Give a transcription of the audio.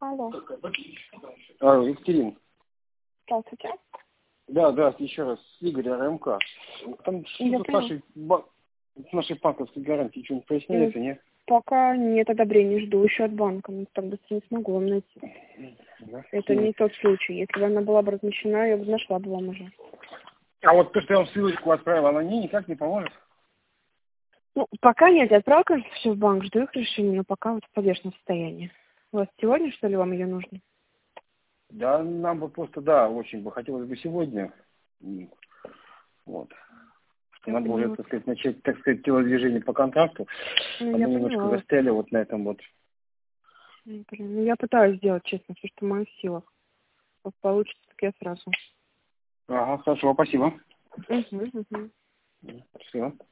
Алло. Екатерина. Здравствуйте. Да, еще раз, с Игоря РМК. Там что-то с нашей банковской гарантией что-нибудь поясняется, нет? Пока нет одобрения, жду еще от банка. Но так быстро не смогу вам найти. Да. Это не тот случай. Если бы она была бы размещена, я бы нашла бы вам уже. А вот то, что я вам ссылочку отправил, она мне никак не поможет? Ну, пока нет, я отправила, конечно, все в банк, жду их решения, но пока вот в подвешенном состоянии. У вас сегодня, что ли, вам ее нужно? Да, нам бы просто, да, очень бы хотелось бы сегодня. Вот. Надо уже, так сказать, начать, так сказать, телодвижение по контракту. Ну, А я мы немножко поняла. застряли вот на этом вот. Ну, я пытаюсь сделать, честно, все, что в моих силах. Как получится, так я сразу. Ага, хорошо, спасибо. Угу. Спасибо.